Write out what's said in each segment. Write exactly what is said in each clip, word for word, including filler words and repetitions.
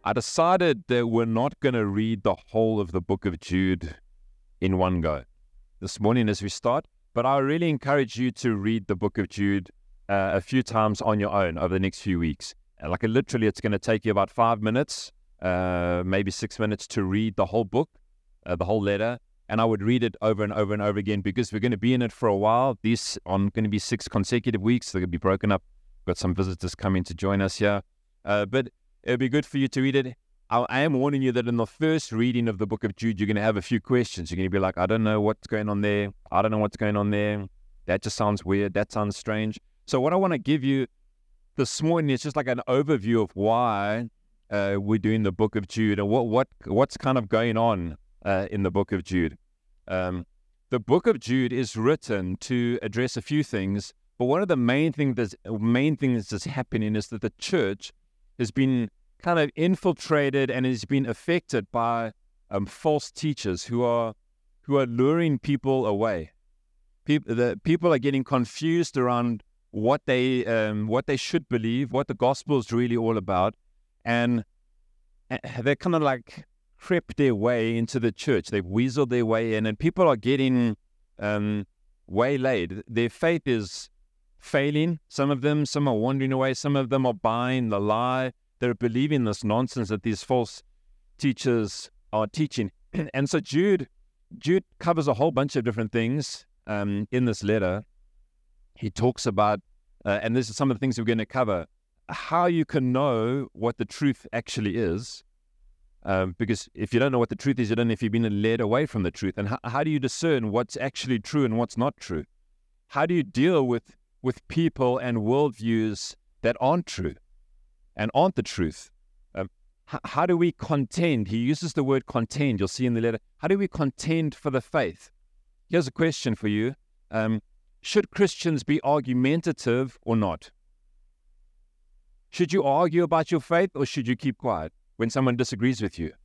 I decided that we're not going to read the whole of the book of Jude in one go this morning as we start, but I really encourage you to read the book of Jude uh, a few times on your own over the next few weeks. Uh, like literally, it's going to take you about five minutes, uh, maybe six minutes to read the whole book, uh, the whole letter, and I would read it over and over and over again because we're going to be in it for a while. These are going to be six consecutive weeks. They're going to be broken up. Got some visitors coming to join us here, uh, but it'd be good for you to read it. I, I am warning you that in the first reading of the book of Jude, you're going to have a few questions. You're going to be like, I don't know what's going on there. I don't know what's going on there. That just sounds weird. That sounds strange. So what I want to give you this morning is just like an overview of why uh, we're doing the book of Jude and what what what's kind of going on uh, in the book of Jude. Um, the book of Jude is written to address a few things, but one of the main things that's main things that's happening is that the church has been kind of infiltrated and has been affected by um, false teachers who are who are luring people away. People, the people are getting confused around what they um, what they should believe, what the gospel is really all about, and they're kind of like crept their way into the church. They've weaseled their way in, and people are getting um, waylaid. Their faith is failing. Some of them, some are wandering away. Some of them are buying the lie. They're believing this nonsense that these false teachers are teaching. And so Jude, Jude covers a whole bunch of different things um, in this letter. He talks about, uh, and this is some of the things we're going to cover, how you can know what the truth actually is. Um, because if you don't know what the truth is, you don't know if you've been led away from the truth. And how, how do you discern what's actually true and what's not true? How do you deal with, with people and worldviews that aren't true and aren't the truth? Um, h- how do we contend? He uses the word contend. You'll see in the letter. How do we contend for the faith? Here's a question for you. Um, should Christians be argumentative or not? Should you argue about your faith or should you keep quiet when someone disagrees with you?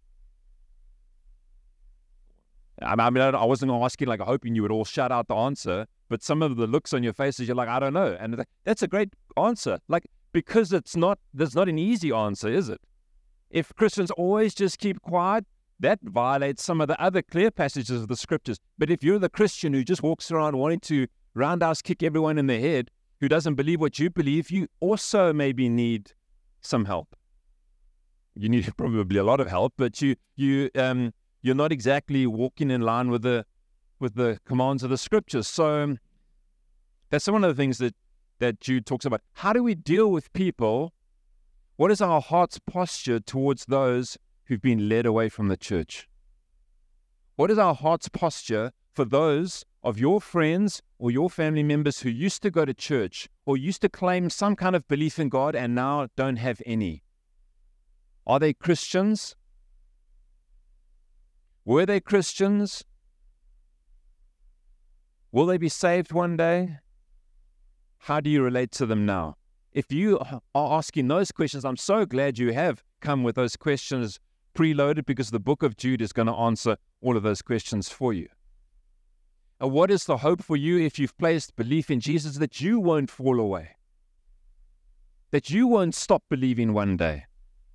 I mean, I wasn't asking, like, hoping you would all shout out the answer, but some of the looks on your faces, you're like, I don't know. And that's a great answer. Like, because it's not, there's not an easy answer, is it? If Christians always just keep quiet, that violates some of the other clear passages of the scriptures. But if you're the Christian who just walks around wanting to roundhouse kick everyone in the head, who doesn't believe what you believe, you also maybe need some help. You need probably a lot of help, but you you um you're not exactly walking in line with the with the commands of the scriptures. So um, that's one of the things that that Jude talks about. How do we deal with people? What is our heart's posture towards those who've been led away from the church? What is our heart's posture for those of your friends or your family members who used to go to church or used to claim some kind of belief in God and now don't have any? Are they Christians? Were they Christians? Will they be saved one day? How do you relate to them now? If you are asking those questions, I'm so glad you have come with those questions preloaded, because the book of Jude is going to answer all of those questions for you. And what is the hope for you if you've placed belief in Jesus? That you won't fall away. That you won't stop believing one day.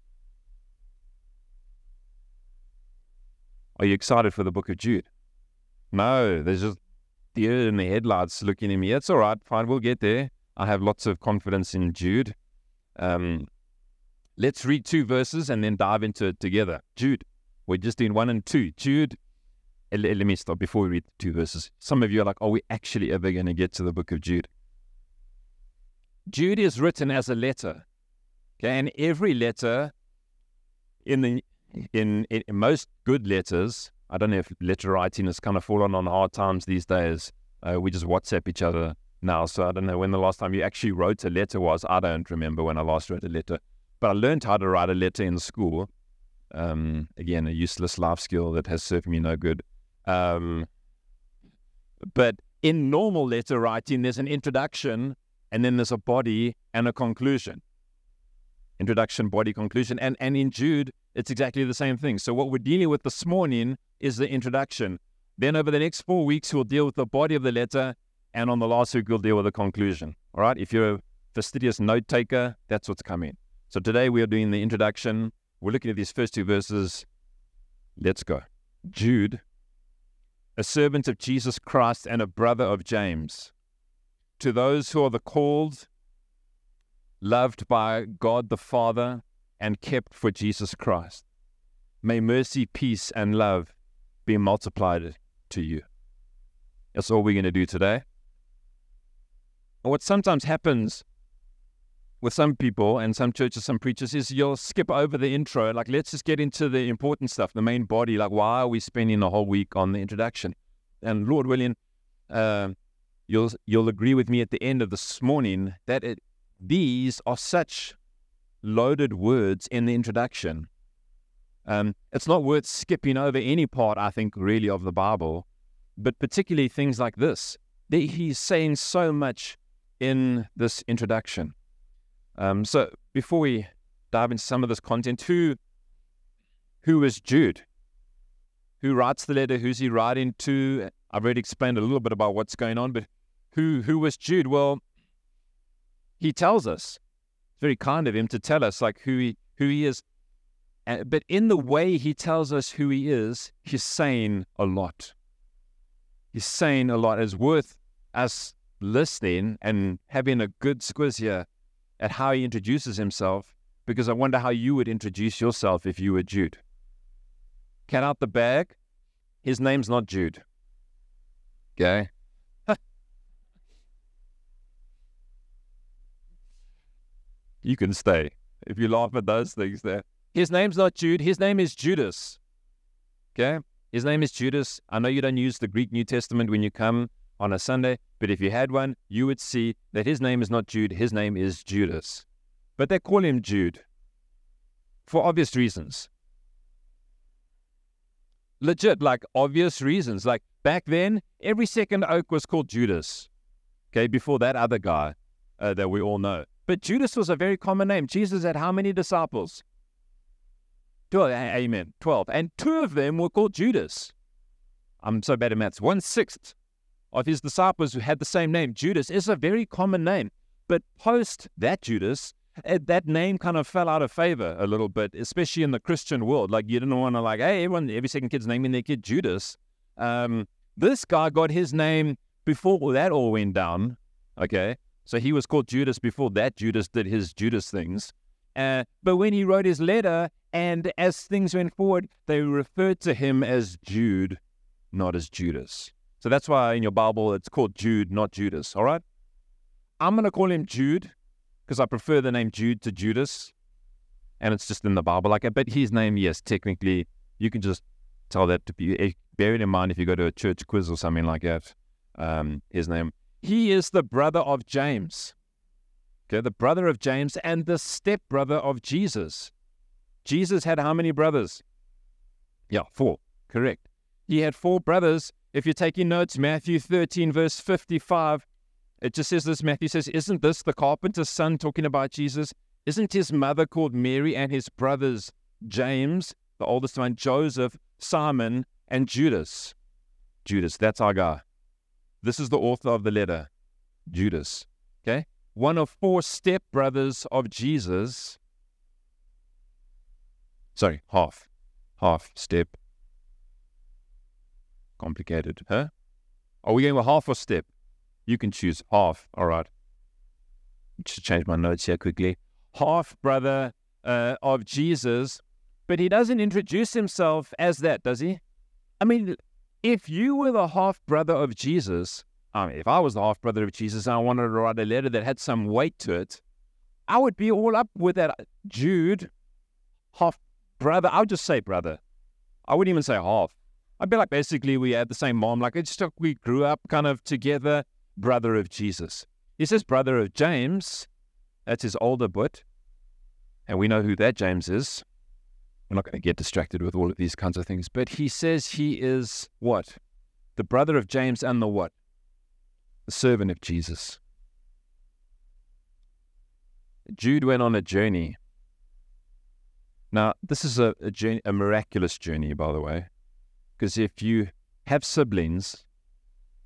Are you excited for the book of Jude? No, there's just deer in the headlights looking at me. It's all right, fine, we'll get there. I have lots of confidence in Jude. Um, let's read two verses and then dive into it together. Jude, we're just doing one and two. Jude, let, let me stop before we read two verses. Some of you are like, are we actually ever going to get to the book of Jude? Jude is written as a letter. Okay, and every letter in the In, in, in most good letters, I don't know if letter writing has kind of fallen on hard times these days. Uh, we just WhatsApp each other now, so I don't know when the last time you actually wrote a letter was. I don't remember when I last wrote a letter, but I learned how to write a letter in school. Um, again, a useless life skill that has served me no good. Um, but in normal letter writing, there's an introduction, and then there's a body and a conclusion. Introduction, body, conclusion. And, and in Jude, it's exactly the same thing. So what we're dealing with this morning is the introduction. Then over the next four weeks, we'll deal with the body of the letter. And on the last week, we'll deal with the conclusion. All right? If you're a fastidious note taker, that's what's coming. So today we are doing the introduction. we're looking at these first two verses. Let's go. Jude, a servant of Jesus Christ and a brother of James, to those who are the called, loved by God the Father, and kept for Jesus Christ, may mercy, peace, and love be multiplied to you. That's all we're going to do today. And what sometimes happens with some people and some churches, some preachers, is you'll skip over the intro. Like, let's just get into the important stuff, the main body. Like, why are we spending the whole week on the introduction? And Lord willing, uh, you'll you'll agree with me at the end of this morning that it, these are such loaded words in the introduction. Um, it's not worth skipping over any part, I think, really, of the Bible, but particularly things like this. He's saying so much in this introduction. Um, so before we dive into some of this content, who who is Jude? Who writes the letter? Who's he writing to? I've already explained a little bit about what's going on, but who who was Jude? Well, he tells us. It's very kind of him to tell us like who he who he is. Uh, but in the way he tells us who he is, he's saying a lot. He's saying a lot. It's worth us listening and having a good squiz here at how he introduces himself, because I wonder how you would introduce yourself if you were Jude. Cat out the bag, his name's not Jude. Okay? You can stay if you laugh at those things there. His name's not Jude, his name is Judas. Okay? His name is Judas. I know you don't use the Greek New Testament when you come on a Sunday, but if you had one, you would see that his name is not Jude, his name is Judas. But they call him Jude for obvious reasons. Legit, like obvious reasons. Like back then, every second oak was called Judas. Okay, before that other guy uh, that we all know. But Judas was a very common name. Jesus had how many disciples? twelve, amen, twelve. And two of them were called Judas. I'm so bad at maths. One-sixth of his disciples who had the same name. Judas is a very common name. But post that Judas, that name kind of fell out of favor a little bit, especially in the Christian world. Like, you didn't want to like, hey, everyone, every second kid's naming their kid Judas. Um, this guy got his name before that all went down, okay? So he was called Judas before that Judas did his Judas things. Uh, but when he wrote his letter, and as things went forward, they referred to him as Jude, not as Judas. So that's why in your Bible it's called Jude, not Judas, all right? I'm going to call him Jude because I prefer the name Jude to Judas, and it's just in the Bible. Like, but his name, yes, technically, you can just tell that to be, bear it in mind if you go to a church quiz or something like that, um, his name. He is the brother of James, okay, the brother of James and the stepbrother of Jesus. Jesus had how many brothers? Yeah, four, correct. He had four brothers. If you're taking notes, Matthew thirteen, verse fifty-five, it just says this. Matthew says, isn't this the carpenter's son talking about Jesus? Isn't his mother called Mary and his brothers James, the oldest one, Joseph, Simon, and Judas? Judas, that's our guy. This is the author of the letter, Judas. Okay? One of four stepbrothers of Jesus. Sorry, half. Half step. Complicated, huh? Are we going with half or step? You can choose half. All right. Just change my notes here quickly. Half brother uh, of Jesus, but he doesn't introduce himself as that, does he? I mean, if you were the half brother of Jesus, I mean, if I was the half brother of Jesus and I wanted to write a letter that had some weight to it, I would be all up with that. Jude, half brother. I would just say brother. I wouldn't even say half. I'd be like, basically, we had the same mom. Like, it's just, we grew up kind of together, brother of Jesus. He says brother of James. That's his older bit. And we know who that James is. We're not going to get distracted with all of these kinds of things. But he says he is what? The brother of James and the what? The servant of Jesus. Jude went on a journey. Now, this is a, a, journey, a miraculous journey, by the way. Because if you have siblings,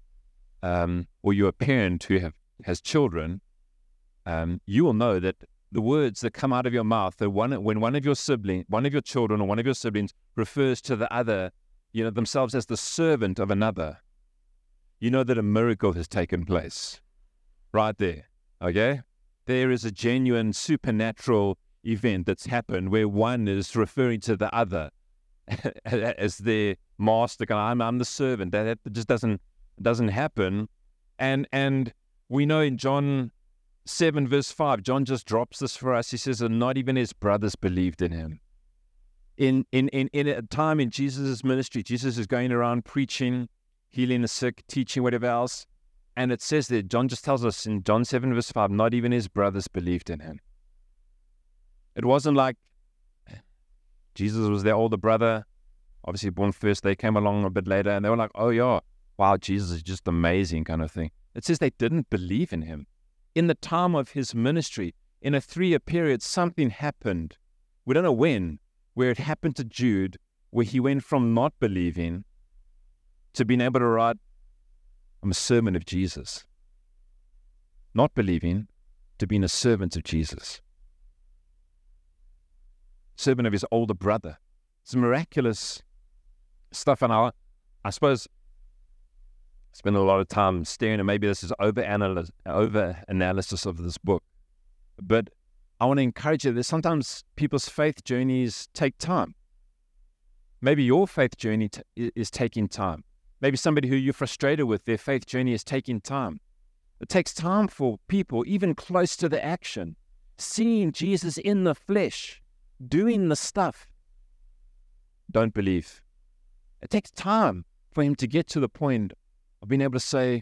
um, or you're a parent who have, has children, um, you will know that the words that come out of your mouth, that one, when one of your siblings, one of your children or one of your siblings refers to the other, you know, themselves as the servant of another, you know that a miracle has taken place right there, okay? There is a genuine supernatural event that's happened where one is referring to the other as their master. I'm, I'm the servant. That, that just doesn't doesn't happen. And and we know in John seven verse five, John just drops this for us. He says, and not even his brothers believed in him. In in in, in a time in Jesus' ministry, Jesus is going around preaching, healing the sick, teaching, whatever else. And it says that John just tells us in John seven verse five, not even his brothers believed in him. It wasn't like Jesus was their older brother, obviously born first. They came along a bit later and they were like, oh yeah, wow, Jesus is just amazing kind of thing. It says they didn't believe in him. In the time of his ministry, in a three-year period, something happened. We don't know when, where it happened to Jude, where he went from not believing to being able to write, I'm a servant of Jesus. Not believing to being a servant of Jesus. Servant of his older brother. It's miraculous stuff. And I, I suppose I spend a lot of time staring, and maybe this is over-analysis, over-analysis of this book. But I want to encourage you that sometimes people's faith journeys take time. Maybe your faith journey t- is taking time. Maybe somebody who you're frustrated with, their faith journey is taking time. It takes time for people, even close to the action, seeing Jesus in the flesh, doing the stuff. Don't believe. It takes time for him to get to the point of being able to say,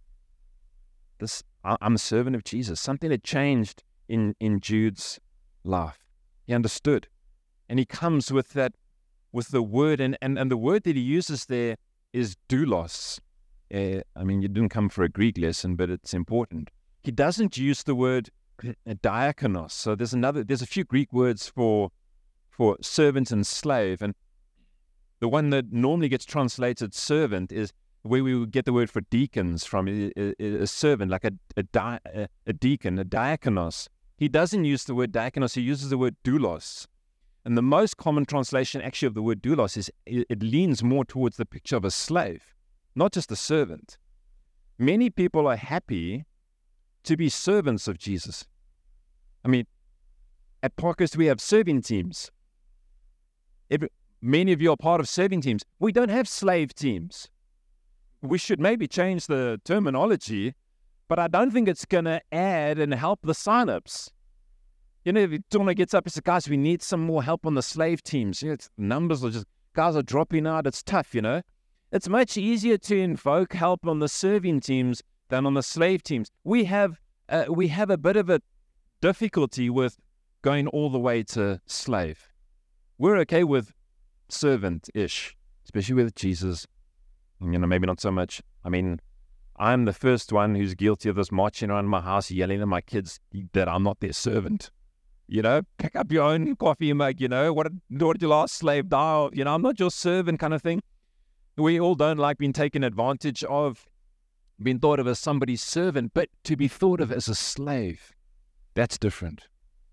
"This, I'm a servant of Jesus." Something had changed in, in Jude's life. He understood. And he comes with that, with the word, and, and, and the word that he uses there is doulos. Uh, I mean, you didn't come for a Greek lesson, but it's important. He doesn't use the word diakonos. So there's another, there's a few Greek words for for servant and slave, and the one that normally gets translated servant is where we would get the word for deacons from, a, a, a servant, like a a, di, a a deacon, a diakonos. He doesn't use the word diakonos, he uses the word doulos. And the most common translation actually of the word doulos is, it, it leans more towards the picture of a slave, not just a servant. Many people are happy to be servants of Jesus. I mean, at Parkhurst we have serving teams. Every, many of you are part of serving teams. We don't have slave teams. We should maybe change the terminology, but I don't think it's going to add and help the sign-ups. You know, if Tona gets up and says, guys, we need some more help on the slave teams. You know, it's, numbers are just, guys are dropping out. It's tough, you know. It's much easier to invoke help on the serving teams than on the slave teams. We have uh, we have a bit of a difficulty with going all the way to slave. We're okay with servant-ish, especially with Jesus. You know, maybe not so much. I mean, I'm the first one who's guilty of this, marching around my house, yelling at my kids that I'm not their servant. You know, pick up your own coffee mug, you know, what, what did your last slave die of? You know, I'm not your servant kind of thing. We all don't like being taken advantage of, being thought of as somebody's servant, but to be thought of as a slave, that's different.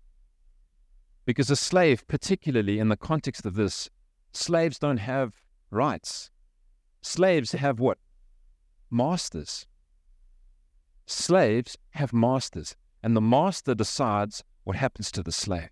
Because a slave, particularly in the context of this, slaves don't have rights. Slaves have what? Masters. Slaves have masters, and the master decides what happens to the slave.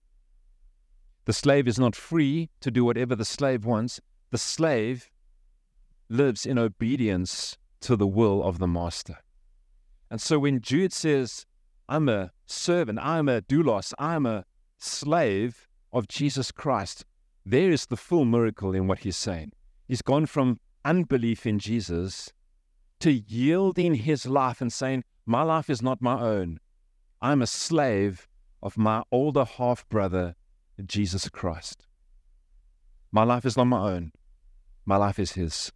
The slave is not free to do whatever the slave wants. The slave lives in obedience to the will of the master. And so when Jude says, I'm a servant, I'm a doulos, I'm a slave of Jesus Christ, there is the full miracle in what he's saying. He's gone from unbelief in Jesus to yielding his life and saying, my life is not my own. I'm a slave of my older half-brother, Jesus Christ. My life is not my own. My life is his.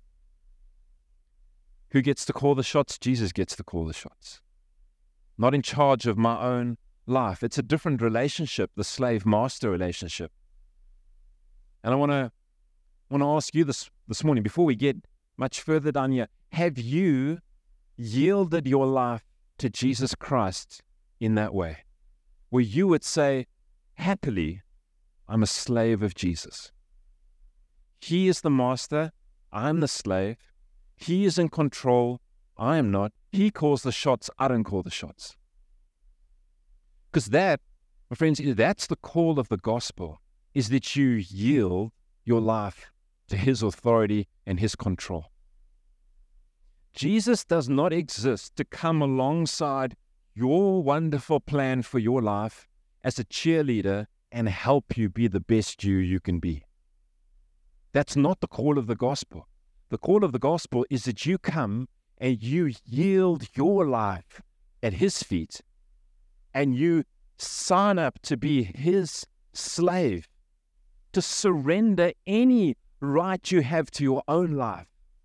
Who gets to call the shots? Jesus gets to call the shots. Not in charge of my own life. It's a different relationship, the slave-master relationship. And I want to want to ask you this, this morning, before we get much further down here, have you yielded your life to Jesus Christ in that way? where you would say, happily, I'm a slave of Jesus. He is the master, I'm the slave. He is in control, I am not. He calls the shots, I don't call the shots. Because that, my friends, that's the call of the gospel, is that you yield your life to His authority and His control. Jesus does not exist to come alongside your wonderful plan for your life as a cheerleader and help you be the best you you can be. That's not the call of the gospel. The call of the gospel is that you come and you yield your life at His feet and you sign up to be His slave, to surrender any right you have to your own life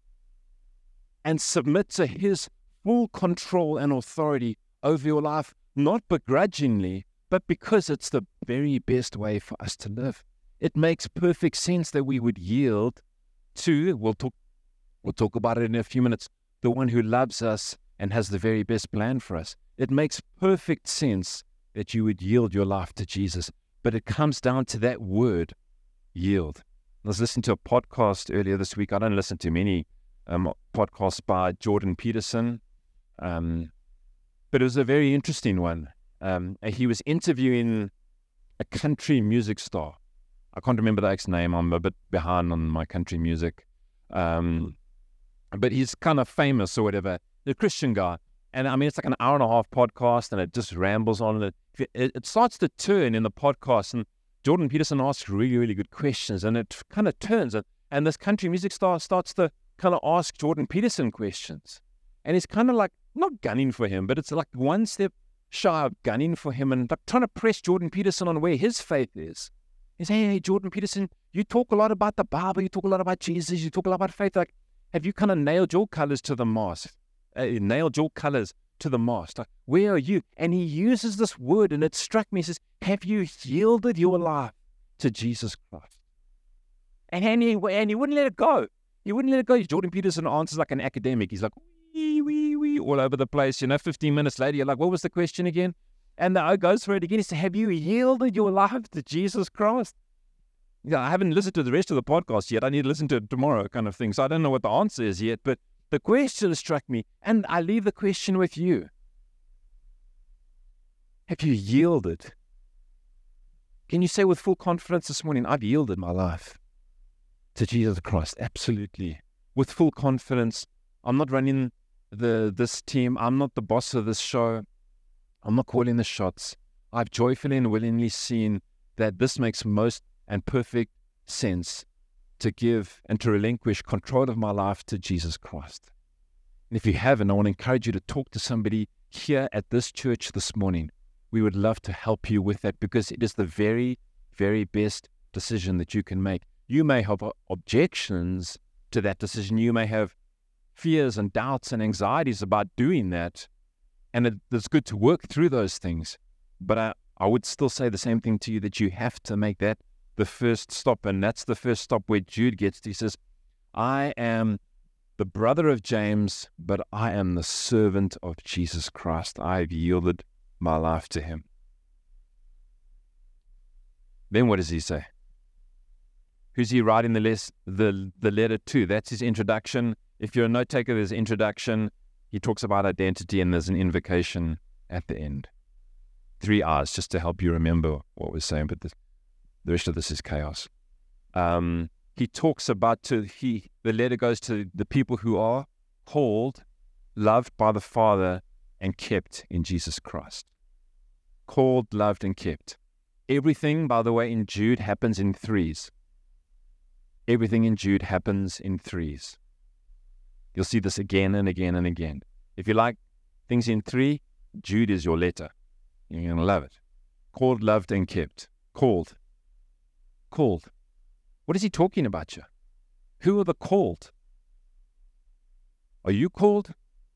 and submit to His full control and authority over your life, not begrudgingly, but because it's the very best way for us to live. It makes perfect sense that we would yield to, we'll talk, we'll talk about it in a few minutes, the one who loves us and has the very best plan for us. It makes perfect sense that you would yield your life to Jesus, but it comes down to that word, yield. I was listening to a podcast earlier this week. I don't listen to many um, podcasts by Jordan Peterson, um, but it was a very interesting one. Um, he was interviewing a country music star. I can't remember the ex name. I'm a bit behind on my country music. Um, but he's kind of famous or whatever. The Christian guy. And I mean, it's like an hour and a half podcast and it just rambles on. It, it, it starts to turn in the podcast and Jordan Peterson asks really, really good questions and it kind of turns. And, and this country music star starts to kind of ask Jordan Peterson questions. And he's kind of like, not gunning for him, but it's like one step shy of gunning for him and like trying to press Jordan Peterson on where his faith is. He's saying, hey, Jordan Peterson, you talk a lot about the Bible, you talk a lot about Jesus, you talk a lot about faith. Like, have you kind of nailed your colors to the mast? Uh, nailed your colors to the mast? Like, where are you? And he uses this word and it struck me. He says, have you yielded your life to Jesus Christ? And, and, he, and he wouldn't let it go. He wouldn't let it go. Jordan Peterson answers like an academic. He's like, wee, wee, wee, all over the place. You know, fifteen minutes later, you're like, what was the question again? And the O goes for it again. He says, have you yielded your life to Jesus Christ? Yeah, I haven't listened to the rest of the podcast yet. I need to listen to it tomorrow kind of thing. So I don't know what the answer is yet. But the question struck me. And I leave the question with you. Have you yielded? Can you say with full confidence this morning, I've yielded my life to Jesus Christ? Absolutely. With full confidence. I'm not running the this team. I'm not the boss of this show. I'm not calling the shots. I've joyfully and willingly seen that this makes most and perfect sense to give and to relinquish control of my life to Jesus Christ. And if you haven't, I want to encourage you to talk to somebody here at this church this morning. We would love to help you with that because it is the very, very best decision that you can make. You may have objections to that decision. You may have fears and doubts and anxieties about doing that. And it, it's good to work through those things. But I, I would still say the same thing to you, that you have to make that the first stop. And that's the first stop where Jude gets to. He says, I am the brother of James, but I am the servant of Jesus Christ. I have yielded my life to him. Then what does he say? Who's he writing the, les- the, the letter to? That's his introduction. If you're a note taker, there's introduction. He talks about identity and there's an invocation at the end. Three R's just to help you remember what we're saying, but the, the rest of this is chaos. Um, he talks about, to he the letter goes to the people who are called, loved by the Father, and kept in Jesus Christ. Called, loved, and kept. Everything, by the way, in Jude happens in threes. Everything in Jude happens in threes. You'll see this again and again and again. If you like things in three, Jude is your letter. You're going to love it. Called, loved, and kept. Called. Called. What is he talking about you? Who are the called? Are you called?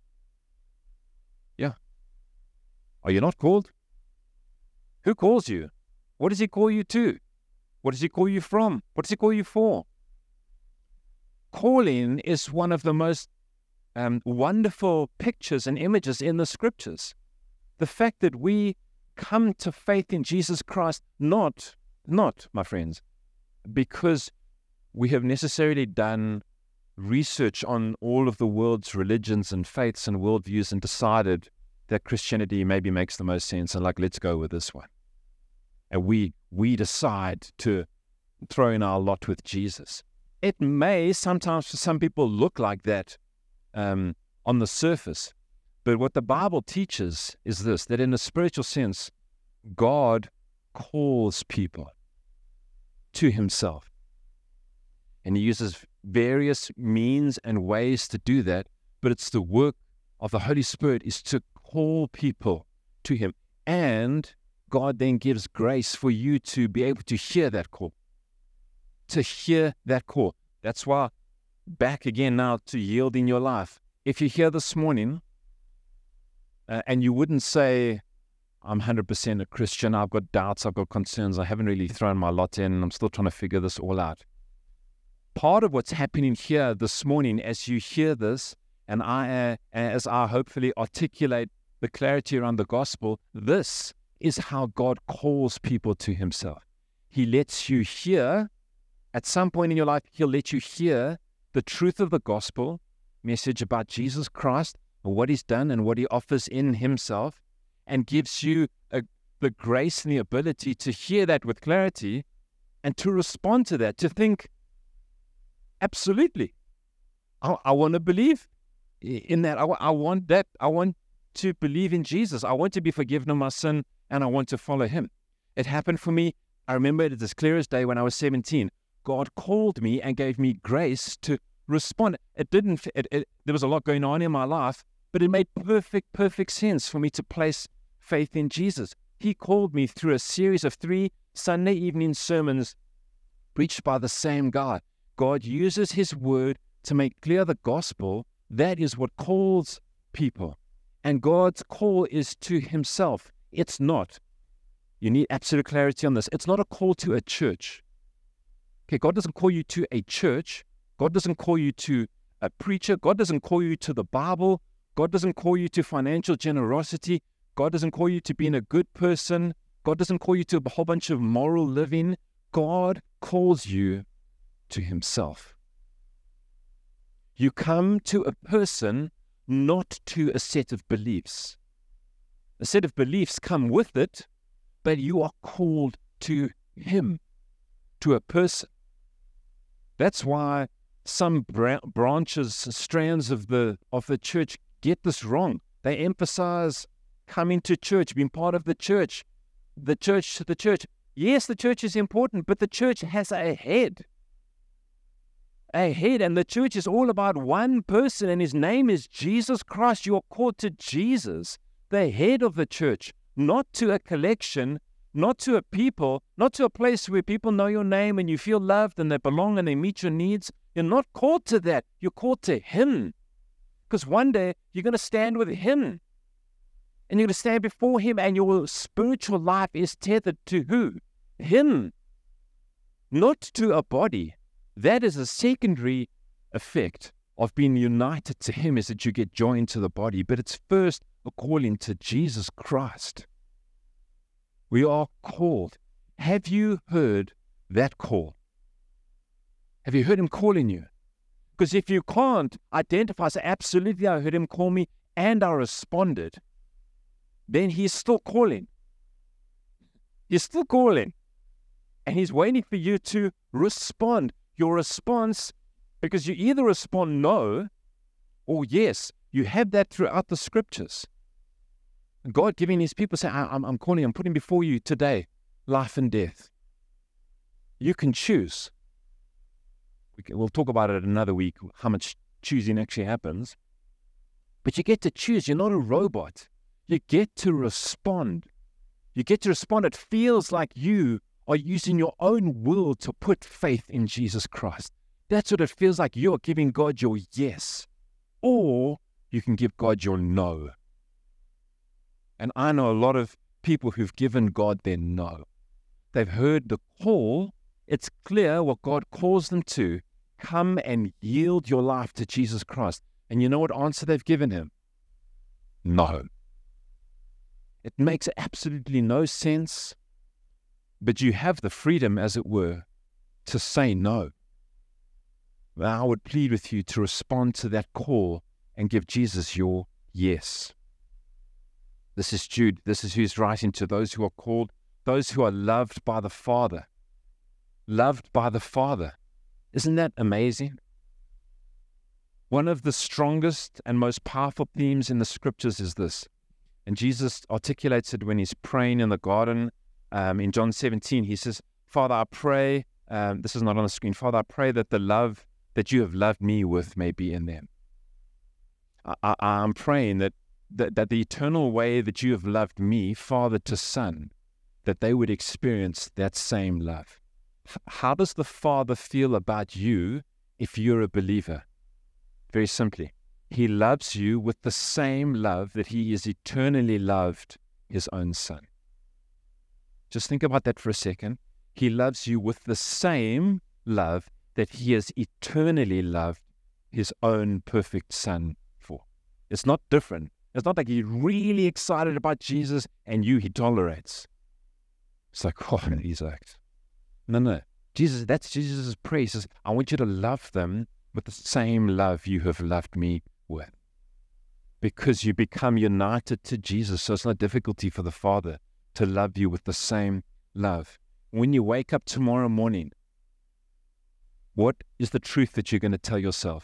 Yeah. Are you not called? Who calls you? What does he call you to? What does he call you from? What does he call you for? Calling is one of the most um, wonderful pictures and images in the scriptures. The fact that we come to faith in Jesus Christ, not, not, my friends, because we have necessarily done research on all of the world's religions and faiths and worldviews and decided that Christianity maybe makes the most sense and like, let's go with this one. And we we decide to throw in our lot with Jesus. It may sometimes for some people look like that um, on the surface, but what the Bible teaches is this, that in a spiritual sense, God calls people to himself. And he uses various means and ways to do that, but it's the work of the Holy Spirit is to call people to him. And God then gives grace for you to be able to hear that call. To hear that call. That's why, back again now to yielding your life. If you're here this morning uh, and you wouldn't say, I'm one hundred percent a Christian, I've got doubts, I've got concerns, I haven't really thrown my lot in, I'm still trying to figure this all out. Part of what's happening here this morning as you hear this, and I, uh, as I hopefully articulate the clarity around the gospel, this is how God calls people to himself. He lets you hear, at some point in your life, he'll let you hear the truth of the gospel, message about Jesus Christ, and what he's done and what he offers in himself, and gives you a, the grace and the ability to hear that with clarity and to respond to that, to think, absolutely, I, I want to believe in that. I, I want that. I want to believe in Jesus. I want to be forgiven of my sin, and I want to follow him. It happened for me. I remember it as clear as day when I was seventeen. God called me and gave me grace to respond. It didn't, it, it, there was a lot going on in my life, but it made perfect, perfect sense for me to place faith in Jesus. He called me through a series of three Sunday evening sermons preached by the same guy. God uses his word to make clear the gospel. That is what calls people. And God's call is to himself. It's not. You need absolute clarity on this. It's not a call to a church. Okay, God doesn't call you to a church. God doesn't call you to a preacher. God doesn't call you to the Bible. God doesn't call you to financial generosity. God doesn't call you to being a good person. God doesn't call you to a whole bunch of moral living. God calls you to himself. You come to a person, not to a set of beliefs. A set of beliefs come with it, but you are called to him, to a person. That's why some bra- branches, strands of the of the church get this wrong. They emphasize coming to church, being part of the church. The church, the church. Yes, the church is important, but the church has a head. A head, and the church is all about one person, and his name is Jesus Christ. You are called to Jesus, the head of the church, not to a collection, not to a people, not to a place where people know your name and you feel loved and they belong and they meet your needs. You're not called to that. You're called to him. Because one day you're going to stand with him. And you're going to stand before him, and your spiritual life is tethered to who? Him. Not to a body. That is a secondary effect of being united to him, is that you get joined to the body. But it's first a calling to Jesus Christ. We are called. Have you heard that call? Have you heard him calling you? Because if you can't identify, say, absolutely, I heard him call me and I responded, then he's still calling. He's still calling. And he's waiting for you to respond. Your response, because you either respond no or yes. You have that throughout the scriptures. God giving his people, say, I'm, I'm calling, I'm putting before you today life and death. You can choose. We can, we'll talk about it another week, how much choosing actually happens. But you get to choose. You're not a robot. You get to respond. You get to respond. It feels like you are using your own will to put faith in Jesus Christ. That's what it feels like. You're giving God your yes. Or you can give God your no. And I know a lot of people who've given God their no. They've heard the call. It's clear what God calls them to. Come and yield your life to Jesus Christ. And you know what answer they've given him? No. It makes absolutely no sense, but you have the freedom, as it were, to say no. I would plead with you to respond to that call and give Jesus your yes. This is Jude. This is who's writing to those who are called, those who are loved by the Father. Loved by the Father. Isn't that amazing? One of the strongest and most powerful themes in the scriptures is this. And Jesus articulates it when he's praying in the garden. Um, in John seventeen, he says, Father, I pray, um, this is not on the screen, Father, I pray that the love that you have loved me with may be in them. I, I, I'm praying that, that, that the eternal way that you have loved me, Father to Son, that they would experience that same love. H- how does the Father feel about you if you're a believer? Very simply, he loves you with the same love that he has eternally loved his own Son. Just think about that for a second. He loves you with the same love that he has eternally loved his own perfect Son for. It's not different. It's not like he's really excited about Jesus and you he tolerates. It's like, oh, he's like, no, no. Jesus, that's Jesus' prayer. He says, I want you to love them with the same love you have loved me with. Because you become united to Jesus, so it's no difficulty for the Father to love you with the same love. When you wake up tomorrow morning, what is the truth that you're going to tell yourself?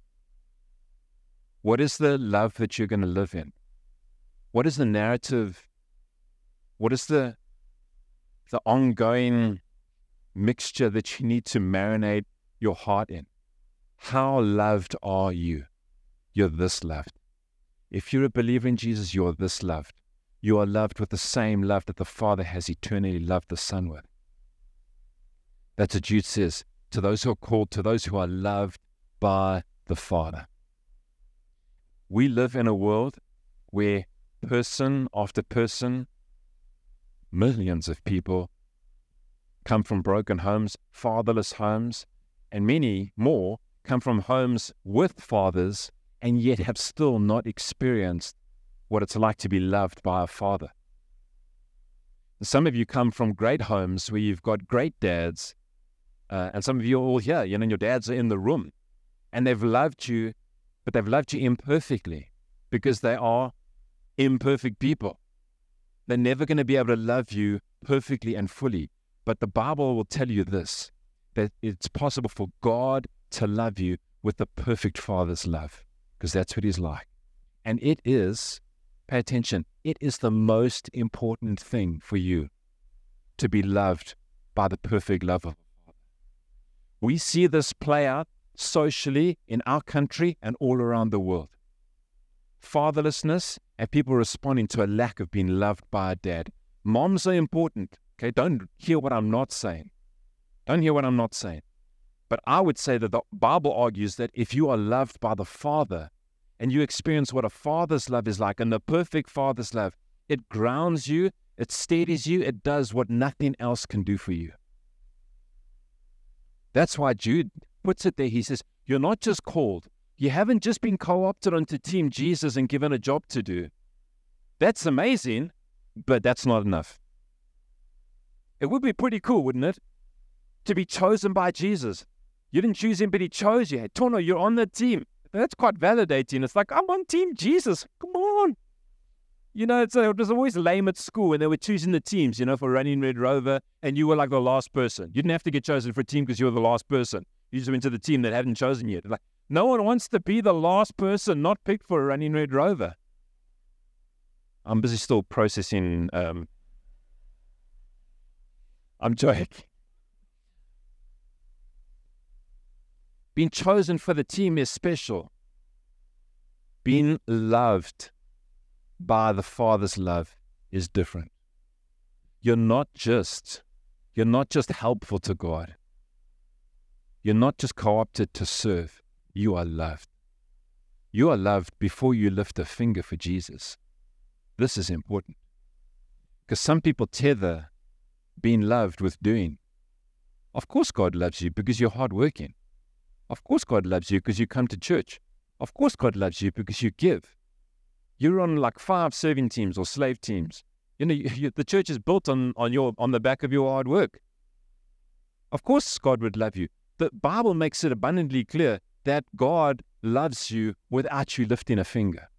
What is the love that you're going to live in? What is the narrative? What is the, the ongoing mixture that you need to marinate your heart in? How loved are you? You're this loved. If you're a believer in Jesus, you're this loved. You are loved with the same love that the Father has eternally loved the Son with. That's what Jude says, to those who are called, to those who are loved by the Father. We live in a world where person after person, millions of people come from broken homes, fatherless homes, and many more come from homes with fathers and yet have still not experienced what it's like to be loved by a father. Some of you come from great homes where you've got great dads, uh, and some of you are all here, you know, and your dads are in the room, and they've loved you, but they've loved you imperfectly because they are imperfect people. They're never going to be able to love you perfectly and fully, but the Bible will tell you this, that it's possible for God to love you with the perfect Father's love, because that's what he's like. And it is, pay attention, it is the most important thing for you to be loved by the perfect love of God. We see this play out socially in our country and all around the world. Fatherlessness and people responding to a lack of being loved by a dad. Moms are important, okay? Don't hear what I'm not saying. Don't hear what I'm not saying. But I would say that the Bible argues that if you are loved by the Father and you experience what a father's love is like, and the perfect Father's love, it grounds you, it steadies you, it does what nothing else can do for you. That's why Jude puts it there. He says, you're not just called. You haven't just been co-opted onto Team Jesus and given a job to do. That's amazing, but that's not enough. It would be pretty cool, wouldn't it? To be chosen by Jesus. You didn't choose him, but he chose you. Hey, Tono, you're on the team. That's quite validating. It's like, I'm on Team Jesus. Come on. You know, it's, uh, it was always lame at school when they were choosing the teams, you know, for Running Red Rover, and you were like the last person. You didn't have to get chosen for a team because you were the last person. You just went to the team that hadn't chosen yet. Like, no one wants to be the last person not picked for a Running Red Rover. I'm busy still processing. Um, I'm joking. Being chosen for the team is special. Being loved by the Father's love is different. You're not just, you're not just helpful to God. You're not just co-opted to serve. You are loved. You are loved before you lift a finger for Jesus. This is important. Because some people tether being loved with doing. Of course God loves you because you're hardworking. Of course God loves you because you come to church. Of course God loves you because you give. You're on like five serving teams or slave teams. You know, you, you, the church is built on, on, your, on the back of your hard work. Of course God would love you. The Bible makes it abundantly clear that God loves you without you lifting a finger.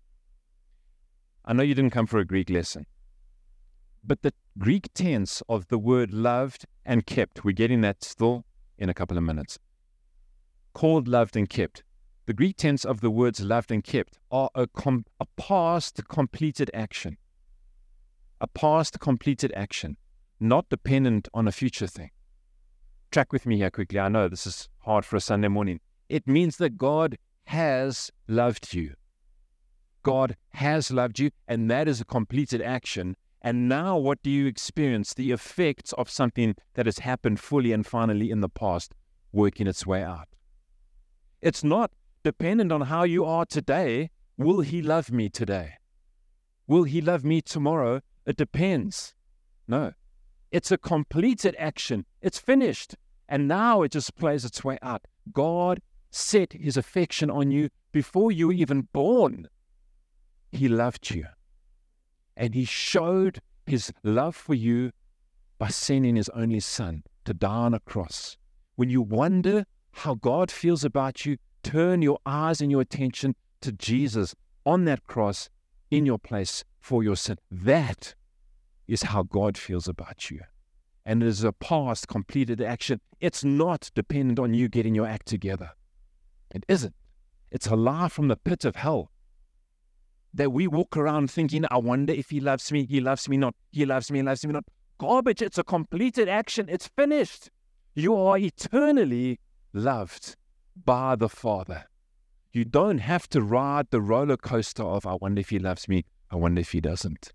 I know you didn't come for a Greek lesson, but the Greek tense of the word loved and kept, we're getting that still in a couple of minutes. Called, loved, and kept. The Greek tense of the words loved and kept are a, com- a past completed action. A past completed action, not dependent on a future thing. Track with me here quickly. I know this is hard for a Sunday morning. It means that God has loved you. God has loved you, and that is a completed action. And now what do you experience? The effects of something that has happened fully and finally in the past, working its way out. It's not dependent on how you are today. Will He love me today? Will He love me tomorrow? It depends. No. It's a completed action. It's finished. And now it just plays its way out. God set His affection on you before you were even born. He loved you. And He showed His love for you by sending His only Son to die on a cross. When you wonder how God feels about you, turn your eyes and your attention to Jesus on that cross in your place for your sin. That is how God feels about you. And it is a past completed action. It's not dependent on you getting your act together. It isn't. It's a lie from the pit of hell. That we walk around thinking, I wonder if He loves me, He loves me not, He loves me, He loves me not. Garbage, it's a completed action, it's finished. You are eternally loved by the Father. You don't have to ride the roller coaster of, I wonder if He loves me, I wonder if He doesn't.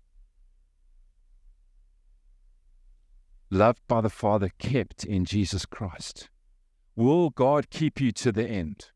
Loved by the Father, kept in Jesus Christ. Will God keep you to the end?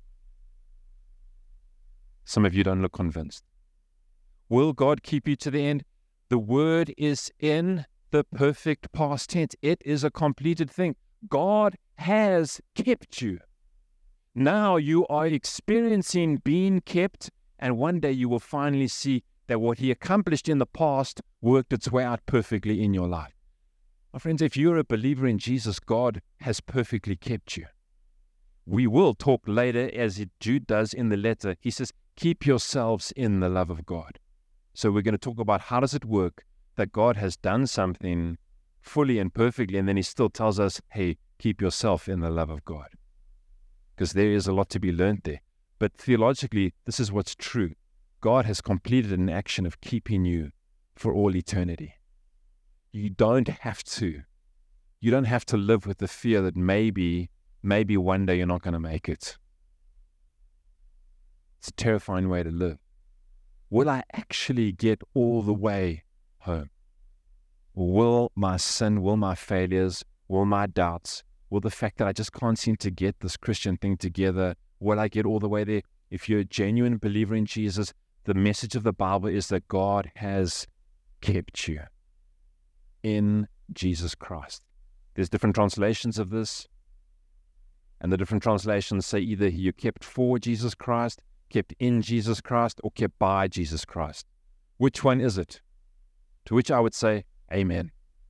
Some of you don't look convinced. Will God keep you to the end? The word is in the perfect past tense. It is a completed thing. God has kept you. Now you are experiencing being kept, and one day you will finally see that what He accomplished in the past worked its way out perfectly in your life. My friends, if you're a believer in Jesus, God has perfectly kept you. We will talk later, as Jude does in the letter. He says, keep yourselves in the love of God. So we're going to talk about how does it work that God has done something fully and perfectly, and then He still tells us, hey, keep yourself in the love of God. Because there is a lot to be learned there. But theologically, this is what's true. God has completed an action of keeping you for all eternity. You don't have to. You don't have to live with the fear that maybe, maybe one day you're not going to make it. It's a terrifying way to live. Will I actually get all the way home? Will my sin, will my failures, will my doubts, will the fact that I just can't seem to get this Christian thing together, will I get all the way there? If you're a genuine believer in Jesus, the message of the Bible is that God has kept you in Jesus Christ. There's different translations of this, and the different translations say either you're kept for Jesus Christ, kept in Jesus Christ, or kept by Jesus Christ. Which one is it? To which I would say, amen.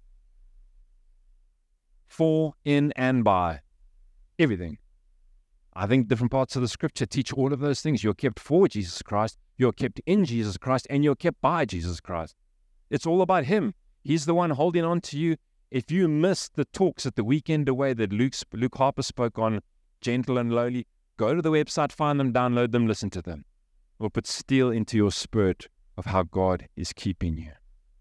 For, in, and by. Everything. I think different parts of the scripture teach all of those things. You're kept for Jesus Christ, you're kept in Jesus Christ, and you're kept by Jesus Christ. It's all about Him. He's the one holding on to you. If you missed the talks at the weekend away that Luke, Luke Harper spoke on, Gentle and Lowly, go to the website, find them, download them, listen to them. It will put steel into your spirit of how God is keeping you.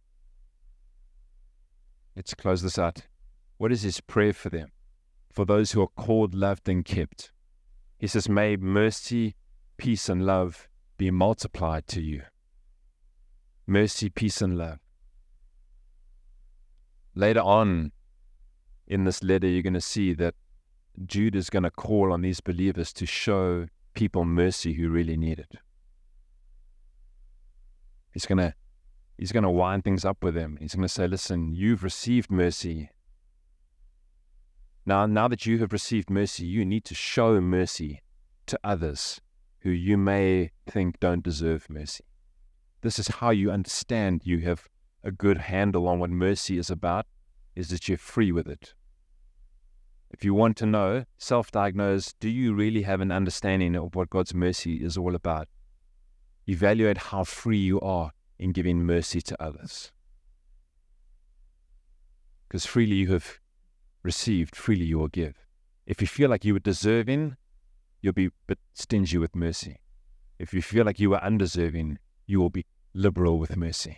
Let's close this out. What is His prayer for them? For those who are called, loved, and kept. He says, may mercy, peace, and love be multiplied to you. Mercy, peace, and love. Later on in this letter, you're going to see that Jude is going to call on these believers to show people mercy who really need it. He's going to he's going to wind things up with them. He's going to say, listen, you've received mercy. Now, now that you have received mercy, you need to show mercy to others who you may think don't deserve mercy. this is how you understand you have a good handle on what mercy is about, is that you're free with it. If you want to know, self-diagnose, do you really have an understanding of what God's mercy is all about? Evaluate how free you are in giving mercy to others. Because freely you have received, freely you will give. If you feel like you were deserving, you'll be a bit stingy with mercy. If you feel like you were undeserving, you will be liberal with mercy.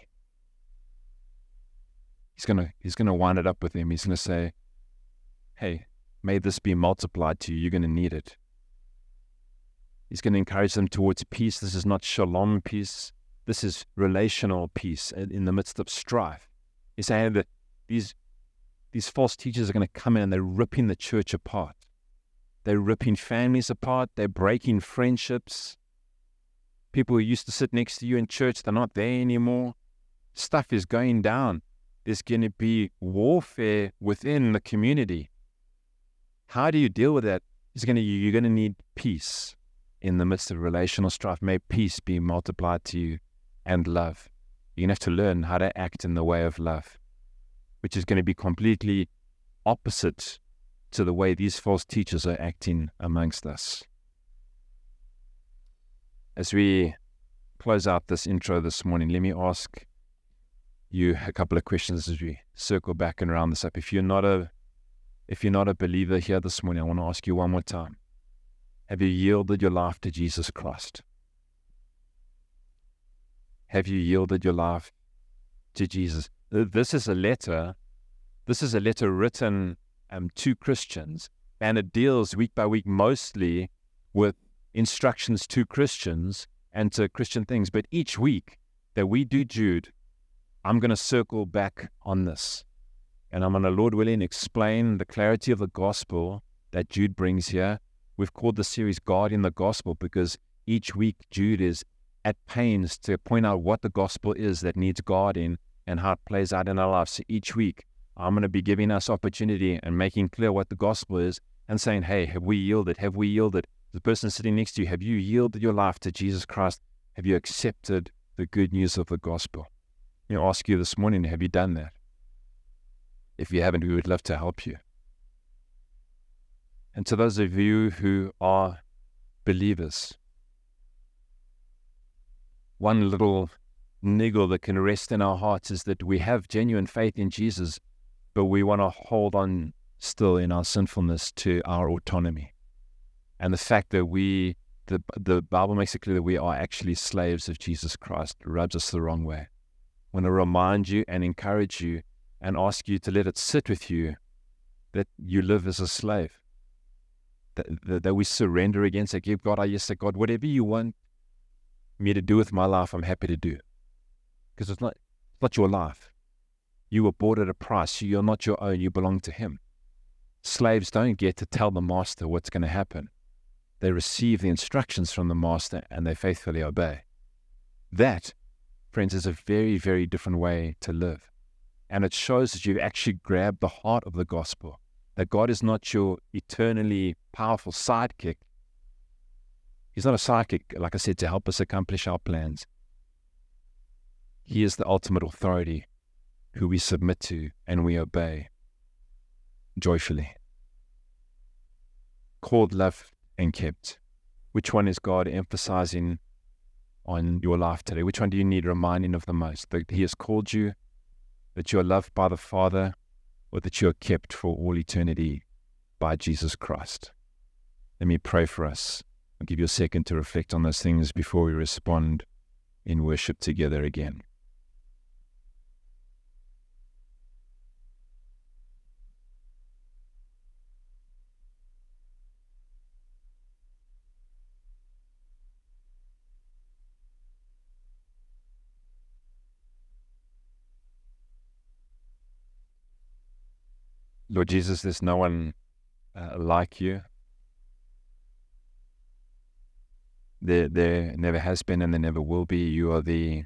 He's gonna he's gonna wind it up with him. He's gonna say, hey, may this be multiplied to you. You're gonna need it. He's gonna encourage them towards peace. This is not shalom peace. This is relational peace in the midst of strife. He's saying that these these false teachers are gonna come in and they're ripping the church apart. They're ripping families apart. They're breaking friendships. People who used to sit next to you in church, they're not there anymore. Stuff is going down. There's going to be warfare within the community. How do you deal with that? It's going to, you're going to need peace in the midst of relational strife. May peace be multiplied to you and love. You're going to have to learn how to act in the way of love, which is going to be completely opposite to the way these false teachers are acting amongst us. As we close out this intro this morning, let me ask you a couple of questions as we circle back and round this up. If you're not a if you're not a believer here this morning, I want to ask you one more time. Have you yielded your life to Jesus Christ? Have you yielded your life to Jesus? This is a letter, this is a letter written um, to Christians, and it deals week by week mostly with instructions to Christians and to Christian things. But each week that we do Jude, I'm going to circle back on this. And I'm going to, Lord willing, explain the clarity of the gospel that Jude brings here. We've called the series Guarding the Gospel because each week Jude is at pains to point out what the gospel is that needs guarding and how it plays out in our lives. So each week I'm going to be giving us opportunity and making clear what the gospel is and saying, hey, have we yielded? Have we yielded? The person sitting next to you, have you yielded your life to Jesus Christ? Have you accepted the good news of the gospel? You know, ask you this morning, have you done that? If you haven't, we would love to help you. And to those of you who are believers, one little niggle that can rest in our hearts is that we have genuine faith in Jesus, but we want to hold on still in our sinfulness to our autonomy. And the fact that we, the, the Bible makes it clear that we are actually slaves of Jesus Christ rubs us the wrong way. I want to remind you and encourage you and ask you to let it sit with you that you live as a slave, that, that, that we surrender against it. Give God our yes, that God, whatever you want me to do with my life, I'm happy to do. Because it's not, it's not your life. You were bought at a price. You're not your own. You belong to Him. Slaves don't get to tell the master what's going to happen. They receive the instructions from the master and they faithfully obey. That, friends, is a very, very different way to live. And it shows that you've actually grabbed the heart of the gospel, that God is not your eternally powerful sidekick. He's not a sidekick, like I said, to help us accomplish our plans. He is the ultimate authority who we submit to and we obey joyfully. Called, loved, and kept. Which one is God emphasizing on your life today? Which one do you need reminding of the most? That He has called you, that you are loved by the Father, or that you are kept for all eternity by Jesus Christ? Let me pray for us. I'll give you a second to reflect on those things before we respond in worship together again. Lord Jesus, there's no one uh, like you. There, there never has been and there never will be. You are the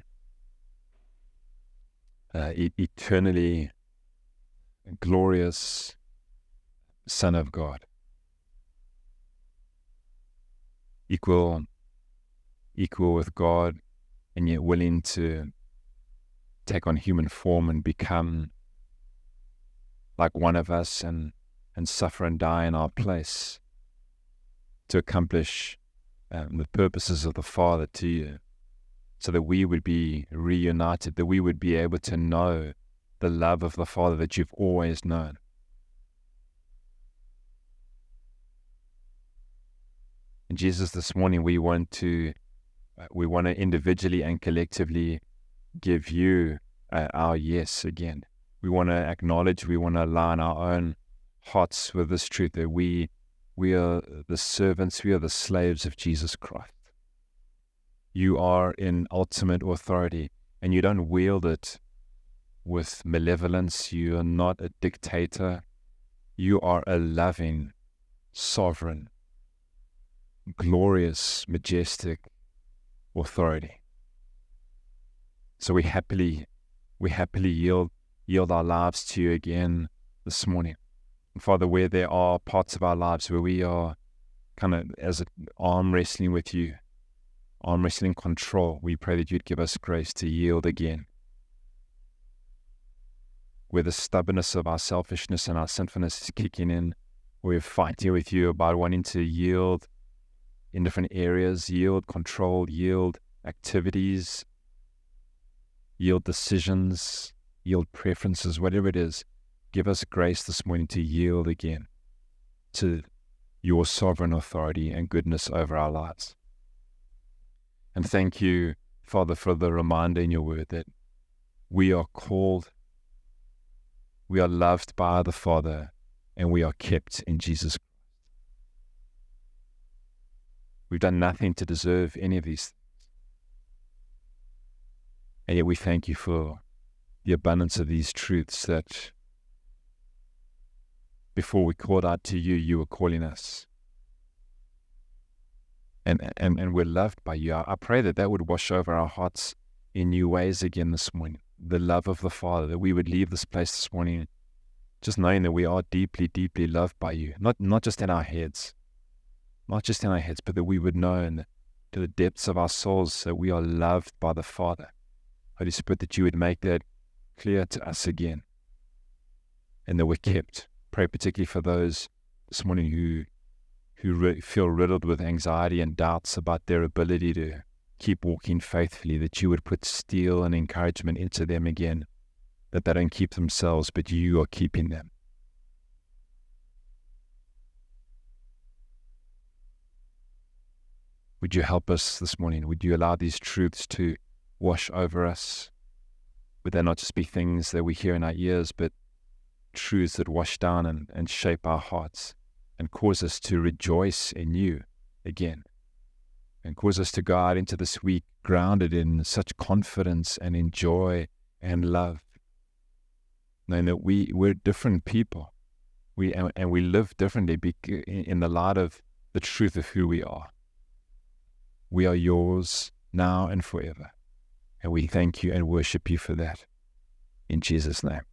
uh, e- eternally glorious Son of God. Equal, equal with God, and yet willing to take on human form and become like one of us and, and suffer and die in our place to accomplish um, the purposes of the Father to you, so that we would be reunited, that we would be able to know the love of the Father that you've always known. And Jesus, this morning we want to uh, we want to individually and collectively give you uh, our yes again. We want to acknowledge, we want to align our own hearts with this truth that we we are the servants, we are the slaves of Jesus Christ. You are in ultimate authority, and you don't wield it with malevolence. You are not a dictator. You are a loving, sovereign, glorious, majestic authority. So we happily, we happily yield, yield our lives to you again this morning. And Father, where there are parts of our lives where we are kind of as an arm wrestling with you, arm wrestling control, we pray that you'd give us grace to yield again. Where the stubbornness of our selfishness and our sinfulness is kicking in, we're fighting with you about wanting to yield in different areas, yield control, yield activities, yield decisions, yield preferences, whatever it is. Give us grace this morning to yield again to your sovereign authority and goodness over our lives. And thank you, Father, for the reminder in your word that we are called, we are loved by the Father, and we are kept in Jesus Christ. We've done nothing to deserve any of these things. And yet we thank you for the abundance of these truths that before we called out to you, you were calling us. And, and, and we're loved by you. I, I pray that that would wash over our hearts in new ways again this morning. The love of the Father, that we would leave this place this morning just knowing that we are deeply, deeply loved by you. Not, not just in our heads, not just in our heads, but that we would know in the, to the depths of our souls that we are loved by the Father. Holy Spirit, that you would make that clear to us again, and that we're kept. Pray particularly for those this morning who who re- feel riddled with anxiety and doubts about their ability to keep walking faithfully, that you would put steel and encouragement into them again, that they don't keep themselves, but you are keeping them. Would you help us this morning? Would you allow these truths to wash over us? Would they not just be things that we hear in our ears, but truths that wash down and, and shape our hearts and cause us to rejoice in you again, and cause us to go out into this week grounded in such confidence and in joy and love, knowing that we, we're different people, we and, and we live differently in the light of the truth of who we are. We are yours now and forever, and we thank you and worship you for that. In Jesus' name.